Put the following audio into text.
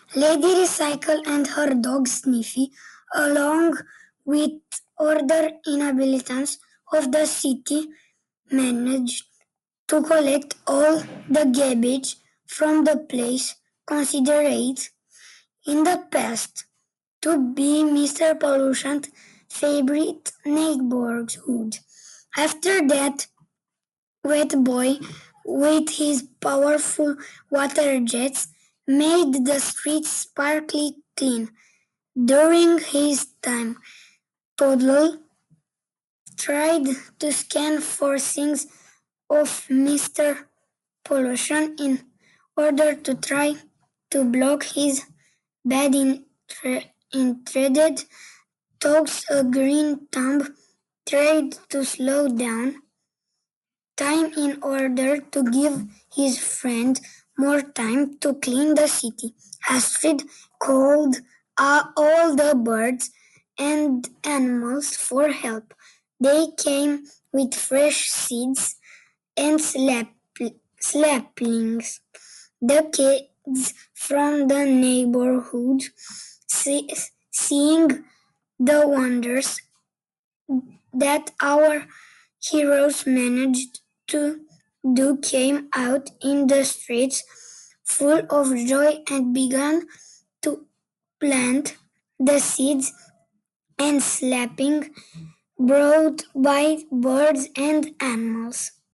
Lady Recycle and her dog Sniffy, along with other inhabitants of the city, managed to collect all the garbage from the place considered in the past to be Mr. Pollution's favorite neighborhood. After that, Wet Boy, with his powerful water jets, made the streets sparkly clean. During his time, Toddle tried to scan for signs of Mr. Pollution in order to try to block his bad intended thoughts. A green thumb tried to slow down time in order to give his friend more time to clean the city. Astrid called all the birds and animals for help. They came with fresh seeds and saplings. The kids from the neighborhood, seeing the wonders that our heroes managed to do, came out in the streets full of joy and began to plant the seeds and slapping brought by birds and animals.